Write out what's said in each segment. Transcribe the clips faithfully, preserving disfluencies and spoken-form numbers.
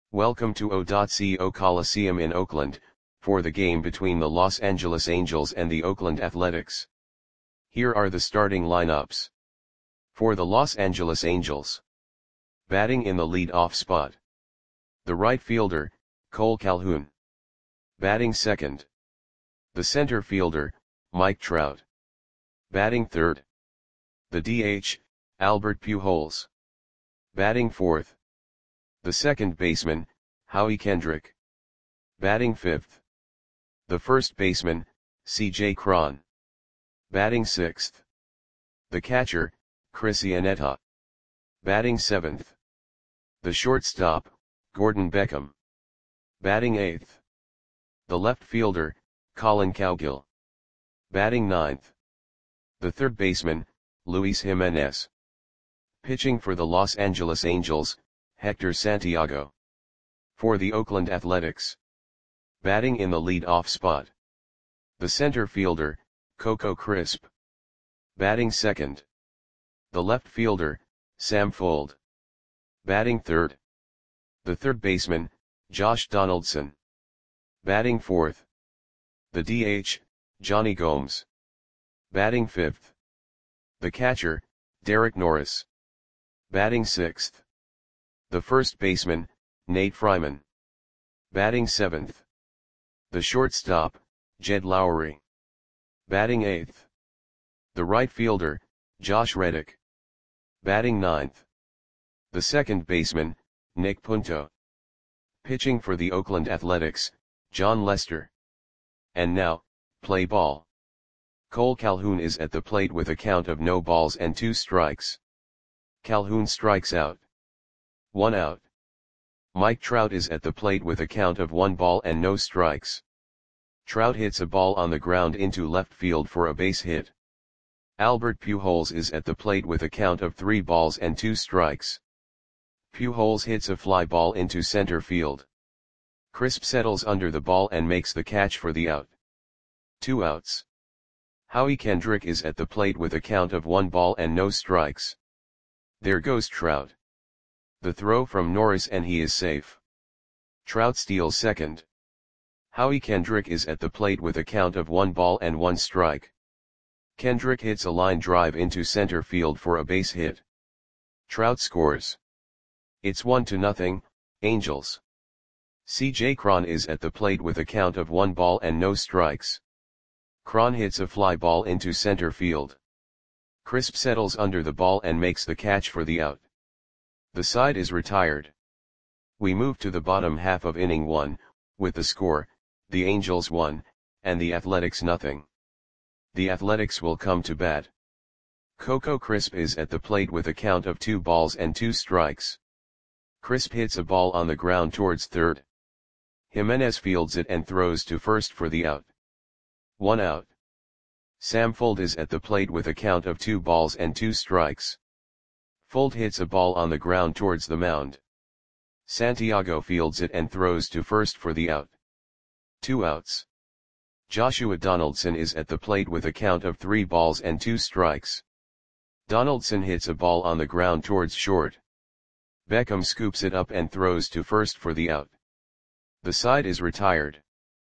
Welcome to O.co Coliseum in Oakland, for the game between the Los Angeles Angels and the Oakland Athletics. Here are the starting lineups. For the Los Angeles Angels. Batting in the lead-off spot. The right fielder, Cole Calhoun. Batting second. The center fielder, Mike Trout. Batting third. The D H, Albert Pujols. Batting fourth. The second baseman, Howie Kendrick. Batting fifth. The first baseman, C J Cron. Batting sixth. The catcher, Chris Iannetta. Batting seventh. The shortstop, Gordon Beckham. Batting eighth. The left fielder, Collin Cowgill. Batting ninth. The third baseman, Luis Jimenez. Pitching for the Los Angeles Angels, Hector Santiago. For the Oakland Athletics. Batting in the lead-off spot. The center fielder, Coco Crisp. Batting second. The left fielder, Sam Fuld. Batting third. The third baseman, Josh Donaldson. Batting fourth. The D H, Jonny Gomes. Batting fifth. The catcher, Derek Norris. Batting sixth. The first baseman, Nate Fryman. Batting seventh. The shortstop, Jed Lowrie. Batting eighth. The right fielder, Josh Reddick. Batting ninth. The second baseman, Nick Punto. Pitching for the Oakland Athletics, Jon Lester. And now, play ball. Cole Calhoun is at the plate with a count of no balls and two strikes. Calhoun strikes out. One out. Mike Trout is at the plate with a count of one ball and no strikes. Trout hits a ball on the ground into left field for a base hit. Albert Pujols is at the plate with a count of three balls and two strikes. Pujols hits a fly ball into center field. Crisp settles under the ball and makes the catch for the out. Two outs. Howie Kendrick is at the plate with a count of one ball and no strikes. There goes Trout. The throw from Norris and he is safe. Trout steals second. Howie Kendrick is at the plate with a count of one ball and one strike. Kendrick hits a line drive into center field for a base hit. Trout scores. It's one to nothing, Angels. C J Cron is at the plate with a count of one ball and no strikes. Cron hits a fly ball into center field. Crisp settles under the ball and makes the catch for the out. The side is retired. We move to the bottom half of inning one, with the score, the Angels one, and the Athletics nothing. The Athletics will come to bat. Coco Crisp is at the plate with a count of two balls and two strikes. Crisp hits a ball on the ground towards third. Jimenez fields it and throws to first for the out. One out. Sam Fuld is at the plate with a count of two balls and two strikes. Fuld hits a ball on the ground towards the mound. Santiago fields it and throws to first for the out. Two outs. Joshua Donaldson is at the plate with a count of three balls and two strikes. Donaldson hits a ball on the ground towards short. Beckham scoops it up and throws to first for the out. The side is retired.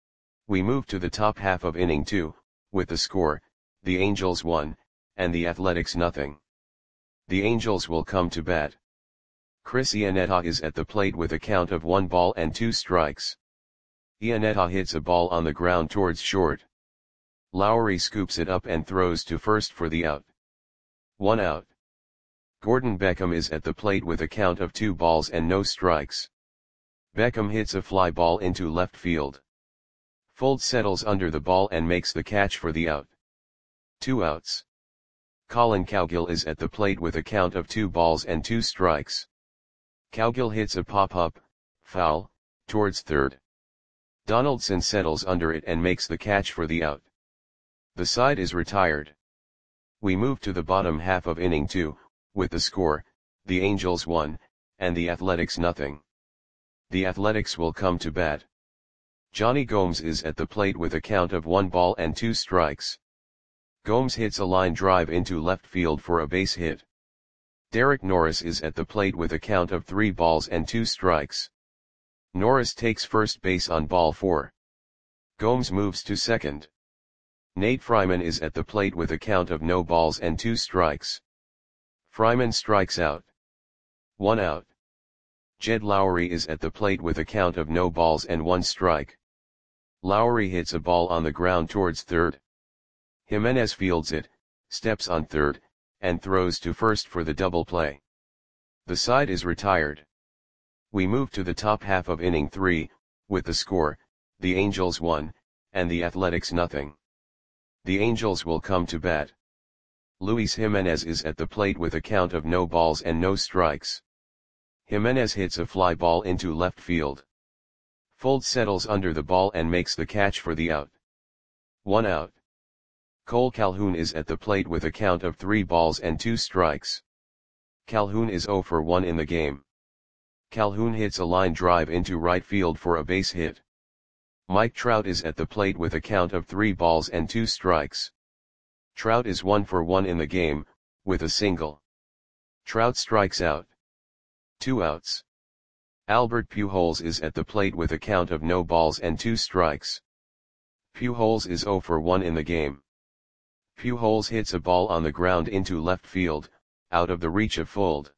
We move to the top half of inning two, with the score, the Angels one, and the Athletics nothing. The Angels will come to bat. Chris Iannetta is at the plate with a count of one ball and two strikes. Iannetta hits a ball on the ground towards short. Lowrie scoops it up and throws to first for the out. One out. Gordon Beckham is at the plate with a count of two balls and no strikes. Beckham hits a fly ball into left field. Fuld settles under the ball and makes the catch for the out. Two outs. Collin Cowgill is at the plate with a count of two balls and two strikes. Cowgill hits a pop-up, foul, towards third. Donaldson settles under it and makes the catch for the out. The side is retired. We move to the bottom half of inning two, with the score, the Angels one, and the Athletics nothing. The Athletics will come to bat. Jonny Gomes is at the plate with a count of one ball and two strikes. Gomes hits a line drive into left field for a base hit. Derek Norris is at the plate with a count of three balls and two strikes. Norris takes first base on ball four. Gomes moves to second. Nate Fryman is at the plate with a count of no balls and two strikes. Fryman strikes out. One out. Jed Lowry is at the plate with a count of no balls and one strike. Lowry hits a ball on the ground towards third. Jimenez fields it, steps on third, and throws to first for the double play. The side is retired. We move to the top half of inning three, with the score, the Angels one, and the Athletics nothing. The Angels will come to bat. Luis Jimenez is at the plate with a count of no balls and no strikes. Jimenez hits a fly ball into left field. Fold settles under the ball and makes the catch for the out. One out. Cole Calhoun is at the plate with a count of three balls and two strikes. Calhoun is zero for one in the game. Calhoun hits a line drive into right field for a base hit. Mike Trout is at the plate with a count of three balls and two strikes. Trout is one for one in the game, with a single. Trout strikes out. Two outs. Albert Pujols is at the plate with a count of no balls and two strikes. Pujols is zero for one in the game. Pujols hits a ball on the ground into left field, out of the reach of Fold.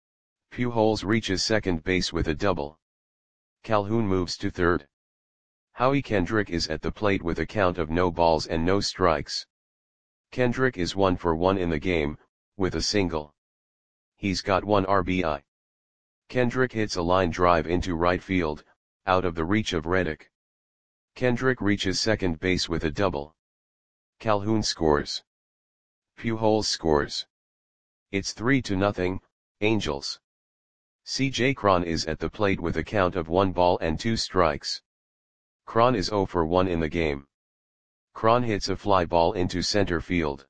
Pujols reaches second base with a double. Calhoun moves to third. Howie Kendrick is at the plate with a count of no balls and no strikes. Kendrick is one for one in the game, with a single. He's got one R B I. Kendrick hits a line drive into right field, out of the reach of Reddick. Kendrick reaches second base with a double. Calhoun scores. Pujols scores. It's three to nothing, Angels. C J Cron is at the plate with a count of one ball and two strikes. Cron is zero for one in the game. Cron hits a fly ball into center field.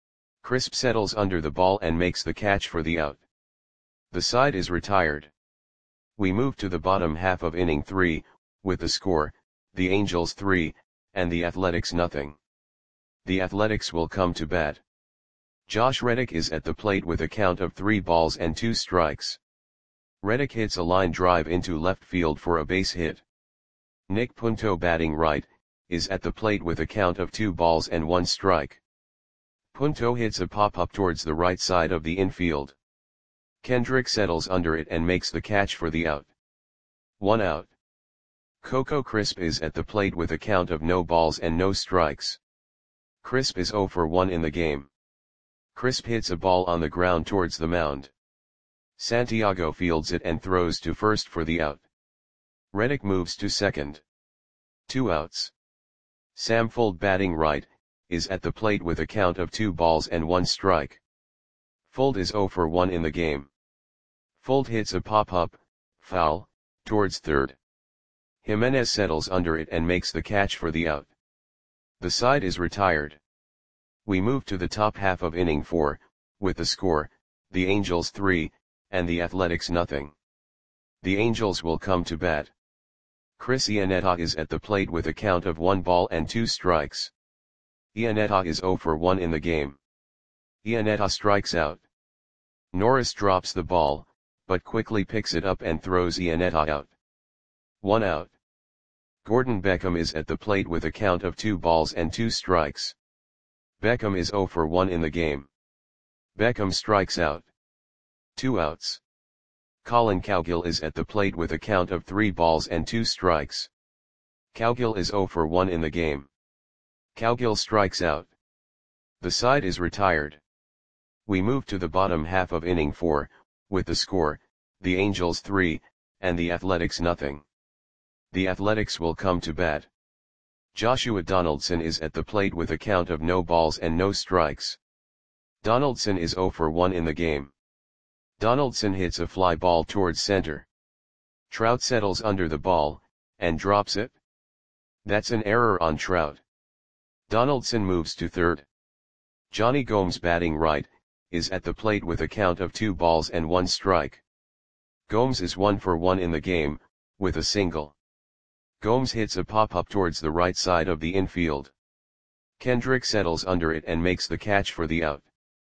Crisp settles under the ball and makes the catch for the out. The side is retired. We move to the bottom half of inning three, with the score, the Angels three, and the Athletics nothing. The Athletics will come to bat. Josh Reddick is at the plate with a count of three balls and two strikes. Reddick hits a line drive into left field for a base hit. Nick Punto, batting right, is at the plate with a count of two balls and one strike. Punto hits a pop-up towards the right side of the infield. Kendrick settles under it and makes the catch for the out. One out. Coco Crisp is at the plate with a count of no balls and no strikes. Crisp is zero for one in the game. Crisp hits a ball on the ground towards the mound. Santiago fields it and throws to first for the out. Reddick moves to second. Two outs. Sam Fold, batting right, is at the plate with a count of two balls and one strike. Fold is zero for one in the game. Fold hits a pop-up, foul, towards third. Jimenez settles under it and makes the catch for the out. The side is retired. We move to the top half of inning four, with the score, the Angels three, and the Athletics nothing. The Angels will come to bat. Chris Iannetta is at the plate with a count of one ball and two strikes. Iannetta is zero for one in the game. Iannetta strikes out. Norris drops the ball, but quickly picks it up and throws Iannetta out. One out. Gordon Beckham is at the plate with a count of two balls and two strikes. Beckham is zero for one in the game. Beckham strikes out. Two outs. Colin Cowgill is at the plate with a count of three balls and two strikes. Cowgill is zero for one in the game. Cowgill strikes out. The side is retired. We move to the bottom half of inning four, with the score, the Angels three, and the Athletics nothing. The Athletics will come to bat. Joshua Donaldson is at the plate with a count of no balls and no strikes. Donaldson is zero for one in the game. Donaldson hits a fly ball towards center. Trout settles under the ball, and drops it. That's an error on Trout. Donaldson moves to third. Johnny Gomes, batting right, is at the plate with a count of two balls and one strike. Gomes is one for one in the game, with a single. Gomes hits a pop-up towards the right side of the infield. Kendrick settles under it and makes the catch for the out.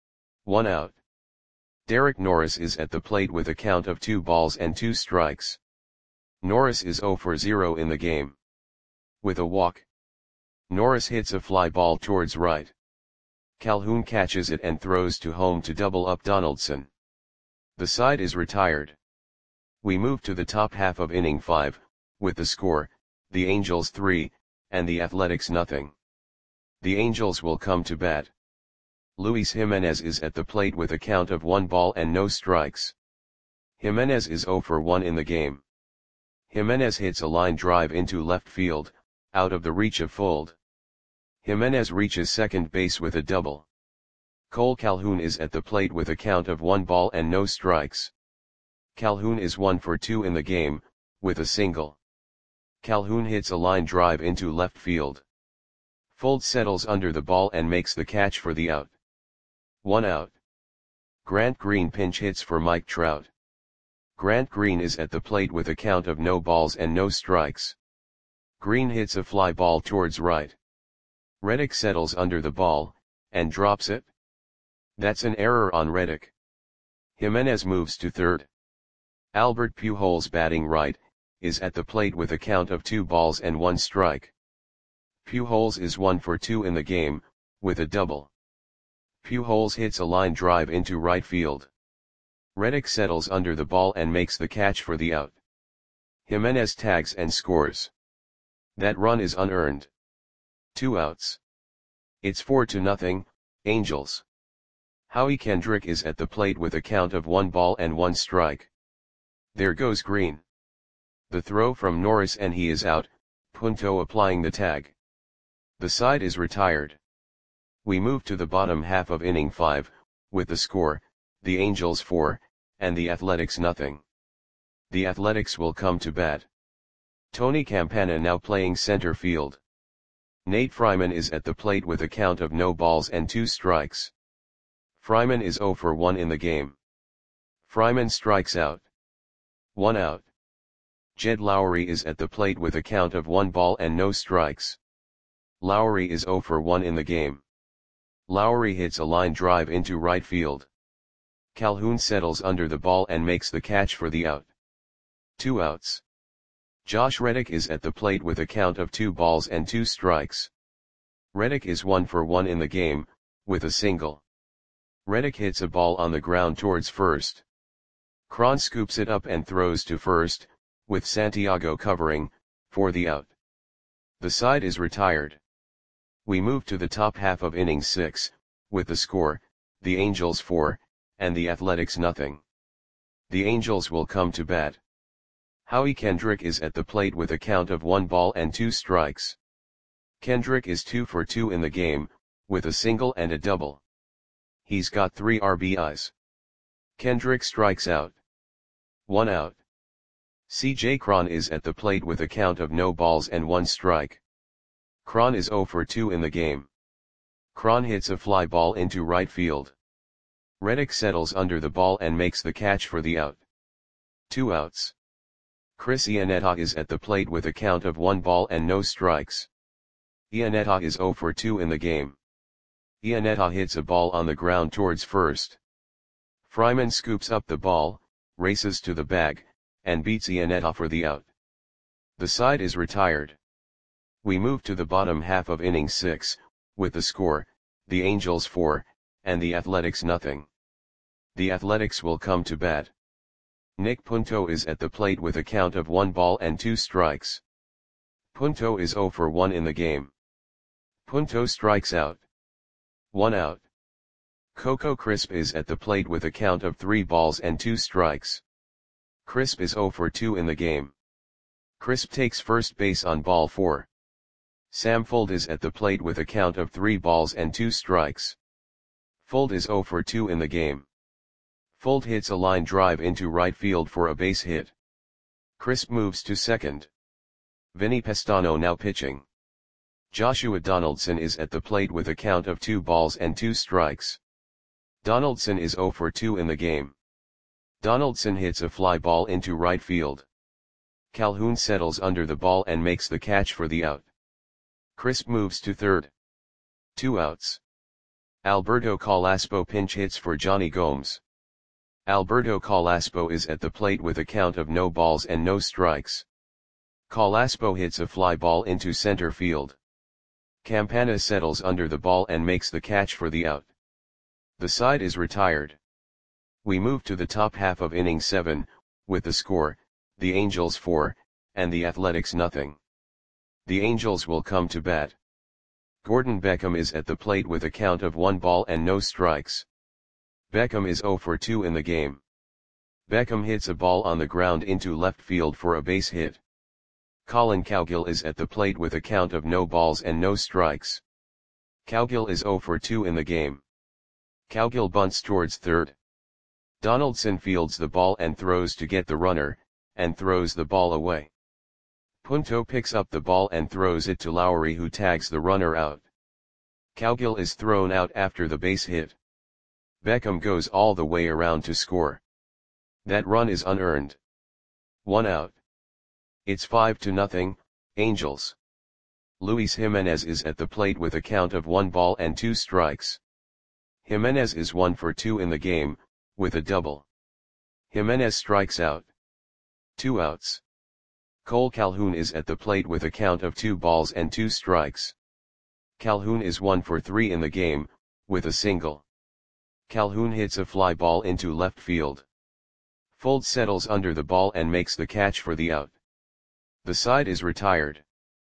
One out. Derek Norris is at the plate with a count of two balls and two strikes. Norris is zero for zero in the game. With a walk, Norris hits a fly ball towards right. Calhoun catches it and throws to home to double up Donaldson. The side is retired. We move to the top half of inning five, with the score, the Angels three, and the Athletics nothing. The Angels will come to bat. Luis Jimenez is at the plate with a count of one ball and no strikes. Jimenez is zero for one in the game. Jimenez hits a line drive into left field, out of the reach of Fuld. Jimenez reaches second base with a double. Cole Calhoun is at the plate with a count of one ball and no strikes. Calhoun is one for two in the game, with a single. Calhoun hits a line drive into left field. Fuld settles under the ball and makes the catch for the out. One out. Grant Green pinch hits for Mike Trout. Grant Green is at the plate with a count of no balls and no strikes. Green hits a fly ball towards right. Reddick settles under the ball, and drops it. That's an error on Reddick. Jimenez moves to third. Albert Pujols, batting right, is at the plate with a count of two balls and one strike. Pujols is one for two in the game, with a double. Pujols hits a line drive into right field. Reddick settles under the ball and makes the catch for the out. Jimenez tags and scores. That run is unearned. Two outs. It's four to nothing, Angels. Howie Kendrick is at the plate with a count of one ball and one strike. There goes Green. The throw from Norris and he is out, Punto applying the tag. The side is retired. We move to the bottom half of inning five, with the score, the Angels four, and the Athletics nothing. The Athletics will come to bat. Tony Campana now playing center field. Nate Fryman is at the plate with a count of no balls and two strikes. Fryman is zero for one in the game. Fryman strikes out. One out. Jed Lowry is at the plate with a count of one ball and no strikes. Lowry is zero for one in the game. Lowry hits a line drive into right field. Calhoun settles under the ball and makes the catch for the out. Two outs. Josh Reddick is at the plate with a count of two balls and two strikes. Reddick is one for one in the game, with a single. Reddick hits a ball on the ground towards first. Cron scoops it up and throws to first, with Santiago covering, for the out. The side is retired. We move to the top half of inning six, with the score, the Angels four, and the Athletics nothing. The Angels will come to bat. Howie Kendrick is at the plate with a count of one ball and two strikes. Kendrick is two for two in the game, with a single and a double. He's got three R B Is. Kendrick strikes out. One out. C J Cron is at the plate with a count of no balls and one strike. Cron is zero for two in the game. Cron hits a fly ball into right field. Reddick settles under the ball and makes the catch for the out. Two outs. Chris Iannetta is at the plate with a count of one ball and no strikes. Iannetta is zero for two in the game. Iannetta hits a ball on the ground towards first. Fryman scoops up the ball, races to the bag, and beats Iannetta for the out. The side is retired. We move to the bottom half of inning six, with the score, the Angels four, and the Athletics nothing. The Athletics will come to bat. Nick Punto is at the plate with a count of one ball and two strikes. Punto is zero for one in the game. Punto strikes out. One out. Coco Crisp is at the plate with a count of three balls and two strikes. Crisp is zero for two in the game. Crisp takes first base on ball four. Sam Fuld is at the plate with a count of three balls and two strikes. Fuld is zero for two in the game. Fuld hits a line drive into right field for a base hit. Crisp moves to second. Vinny Pestano now pitching. Joshua Donaldson is at the plate with a count of two balls and two strikes. Donaldson is zero for two in the game. Donaldson hits a fly ball into right field. Calhoun settles under the ball and makes the catch for the out. Crisp moves to third. Two outs. Alberto Calaspo pinch hits for Johnny Gomes. Alberto Calaspo is at the plate with a count of no balls and no strikes. Colaspo hits a fly ball into center field. Campana settles under the ball and makes the catch for the out. The side is retired. We move to the top half of inning seven, with the score, the Angels four, and the Athletics nothing. The Angels will come to bat. Gordon Beckham is at the plate with a count of one ball and no strikes. Beckham is zero for two in the game. Beckham hits a ball on the ground into left field for a base hit. Colin Cowgill is at the plate with a count of no balls and no strikes. Cowgill is zero for two in the game. Cowgill bunts towards third. Donaldson fields the ball and throws to get the runner, and throws the ball away. Punto picks up the ball and throws it to Lowry, who tags the runner out. Cowgill is thrown out after the base hit. Beckham goes all the way around to score. That run is unearned. One out. It's five to nothing, Angels. Luis Jimenez is at the plate with a count of one ball and two strikes. Jimenez is one for two in the game, with a double. Jimenez strikes out. Two outs. Cole Calhoun is at the plate with a count of two balls and two strikes. Calhoun is one for three in the game, with a single. Calhoun hits a fly ball into left field. Fold settles under the ball and makes the catch for the out. The side is retired.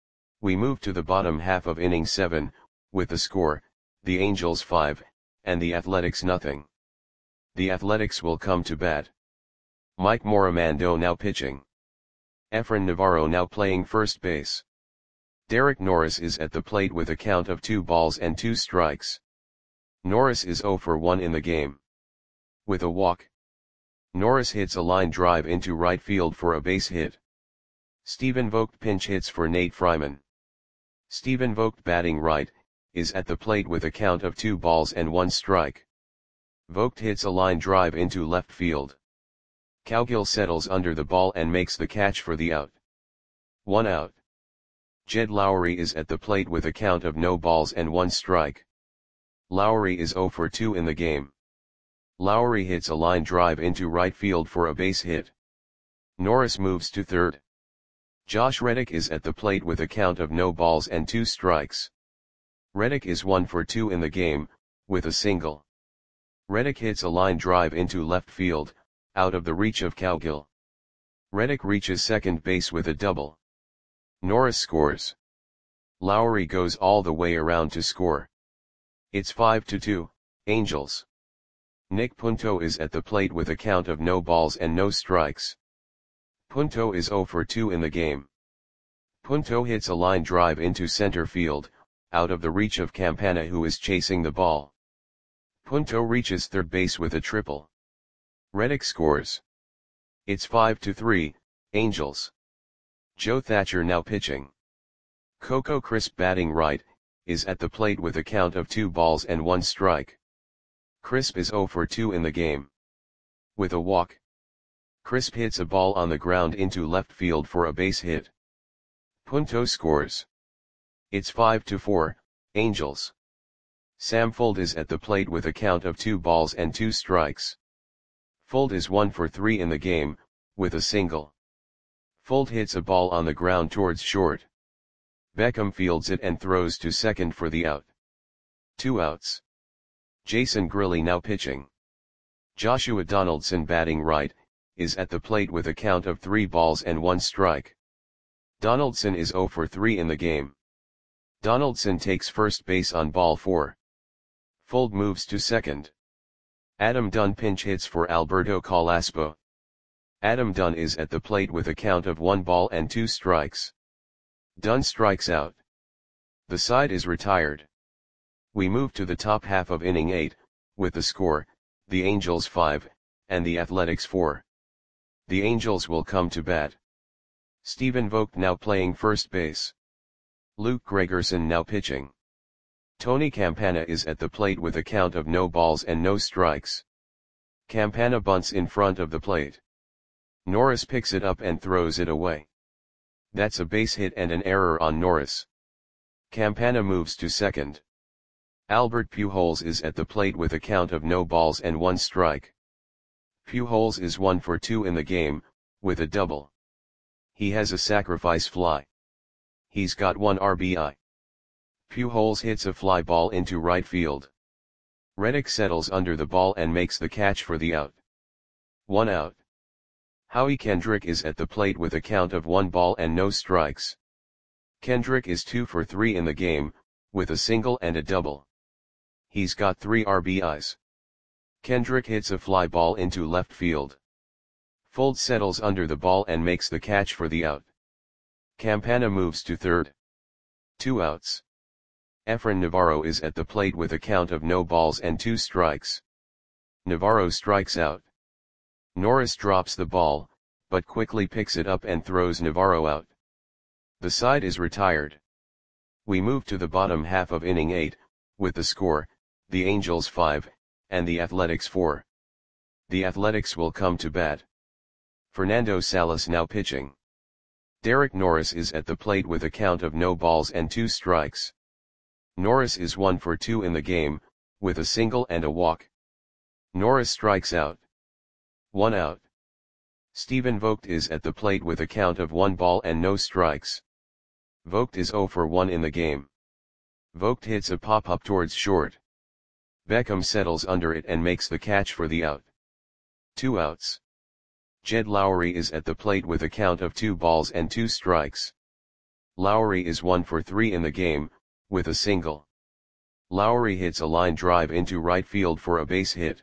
We move to the bottom half of inning seven, with the score, the Angels five, and the Athletics nothing. The Athletics will come to bat. Mike Morimando now pitching. Efrain Navarro now playing first base. Derek Norris is at the plate with a count of two balls and two strikes. Norris is zero for one in the game. With a walk. Norris hits a line drive into right field for a base hit. Stephen Vogt pinch hits for Nate Fryman. Stephen Vogt, batting right, is at the plate with a count of two balls and one strike. Vogt hits a line drive into left field. Cowgill settles under the ball and makes the catch for the out. One out. Jed Lowry is at the plate with a count of no balls and one strike. Lowry is zero for two in the game. Lowry hits a line drive into right field for a base hit. Norris moves to third. Josh Reddick is at the plate with a count of no balls and two strikes. Reddick is one for two in the game, with a single. Reddick hits a line drive into left field, out of the reach of Cowgill. Reddick reaches second base with a double. Norris scores. Lowry goes all the way around to score. It's five to two, Angels. Nick Punto is at the plate with a count of no balls and no strikes. Punto is zero for two in the game. Punto hits a line drive into center field, out of the reach of Campana, who is chasing the ball. Punto reaches third base with a triple. Reddick scores. It's five to three, Angels. Joe Thatcher now pitching. Coco Crisp, batting right, is at the plate with a count of two balls and one strike. Crisp is zero for two in the game. With a walk. Crisp hits a ball on the ground into left field for a base hit. Punto scores. It's five to four, Angels. Sam Fuld is at the plate with a count of two balls and two strikes. Fuld is one for three in the game, with a single. Fuld hits a ball on the ground towards short. Beckham fields it and throws to second for the out. Two outs. Jason Grilli now pitching. Joshua Donaldson, batting right, is at the plate with a count of three balls and one strike. Donaldson is zero for three in the game. Donaldson takes first base on ball four. Fuld moves to second. Adam Dunn pinch hits for Alberto Colaspo. Adam Dunn is at the plate with a count of one ball and two strikes. Dunn strikes out. The side is retired. We move to the top half of inning eight, with the score, the Angels five, and the Athletics four. The Angels will come to bat. Stephen Vogt now playing first base. Luke Gregerson now pitching. Tony Campana is at the plate with a count of no balls and no strikes. Campana bunts in front of the plate. Norris picks it up and throws it away. That's a base hit and an error on Norris. Campana moves to second. Albert Pujols is at the plate with a count of no balls and one strike. Pujols is one for two in the game, with a double. He has a sacrifice fly. He's got one R B I. Pujols hits a fly ball into right field. Reddick settles under the ball and makes the catch for the out. One out. Howie Kendrick is at the plate with a count of one ball and no strikes. Kendrick is two for three in the game, with a single and a double. He's got three R B Is. Kendrick hits a fly ball into left field. Fold settles under the ball and makes the catch for the out. Campana moves to third. Two outs. Efrain Navarro is at the plate with a count of no balls and two strikes. Navarro strikes out. Norris drops the ball, but quickly picks it up and throws Navarro out. The side is retired. We move to the bottom half of inning eight, with the score, the Angels five, and the Athletics four. The Athletics will come to bat. Fernando Salas now pitching. Derek Norris is at the plate with a count of no balls and two strikes. Norris is one for two in the game, with a single and a walk. Norris strikes out. One out. Stephen Vogt is at the plate with a count of one ball and no strikes. Vogt is zero for one in the game. Vogt hits a pop-up towards short. Beckham settles under it and makes the catch for the out. Two outs. Jed Lowry is at the plate with a count of two balls and two strikes. Lowry is one for three in the game, with a single. Lowry hits a line drive into right field for a base hit.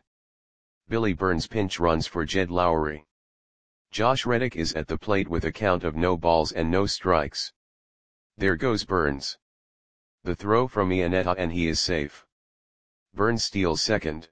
Billy Burns pinch runs for Jed Lowry. Josh Reddick is at the plate with a count of no balls and no strikes. There goes Burns. The throw from Iannetta and he is safe. Burns steals second.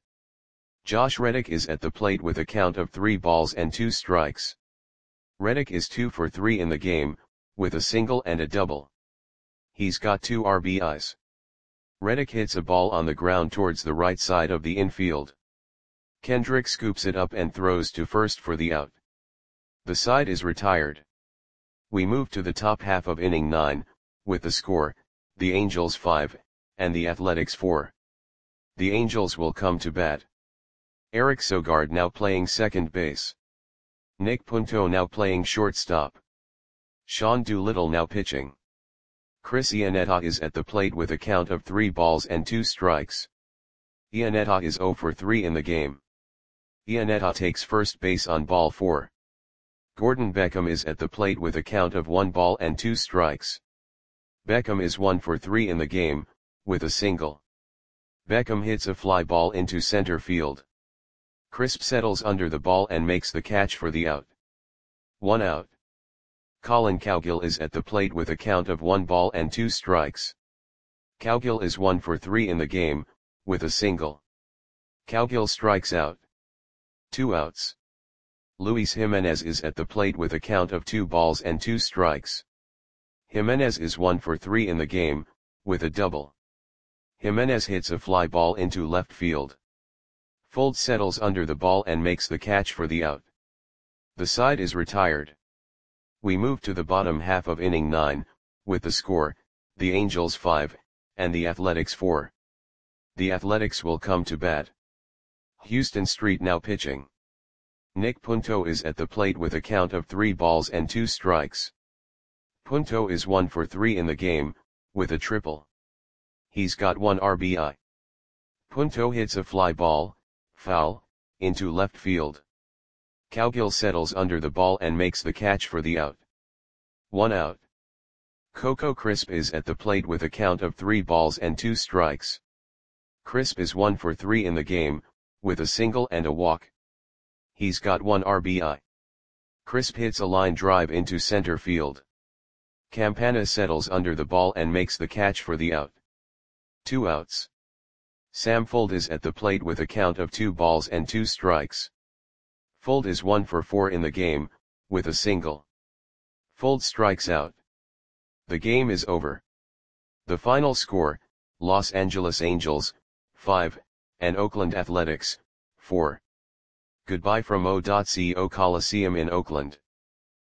Josh Reddick is at the plate with a count of three balls and two strikes. Reddick is two for three in the game, with a single and a double. He's got two R B Is. Reddick hits a ball on the ground towards the right side of the infield. Kendrick scoops it up and throws to first for the out. The side is retired. We move to the top half of inning nine, with the score, the Angels five, and the Athletics four. The Angels will come to bat. Eric Sogard now playing second base. Nick Punto now playing shortstop. Sean Doolittle now pitching. Chris Iannetta is at the plate with a count of three balls and two strikes. Iannetta is zero for three in the game. Iannetta takes first base on ball four. Gordon Beckham is at the plate with a count of one ball and two strikes. Beckham is one for three in the game, with a single. Beckham hits a fly ball into center field. Crisp settles under the ball and makes the catch for the out. One out. Colin Cowgill is at the plate with a count of one ball and two strikes. Cowgill is one for three in the game, with a single. Cowgill strikes out. Two outs. Luis Jimenez is at the plate with a count of two balls and two strikes. Jimenez is one for three in the game, with a double. Jimenez hits a fly ball into left field. Fold settles under the ball and makes the catch for the out. The side is retired. We move to the bottom half of inning nine, with the score, the Angels five, and the Athletics four. The Athletics will come to bat. Houston Street now pitching. Nick Punto is at the plate with a count of three balls and two strikes. Punto is one for three in the game, with a triple. He's got one R B I. Punto hits a fly ball, foul, into left field. Cowgill settles under the ball and makes the catch for the out. One out. Coco Crisp is at the plate with a count of three balls and two strikes. Crisp is one for three in the game, with a single and a walk. He's got one R B I. Crisp hits a line drive into center field. Campana settles under the ball and makes the catch for the out. Two outs. Sam Fuld is at the plate with a count of two balls and two strikes. Fuld is one for four in the game, with a single. Fuld strikes out. The game is over. The final score, Los Angeles Angels, five, and Oakland Athletics, four. Goodbye from O.C O Coliseum in Oakland.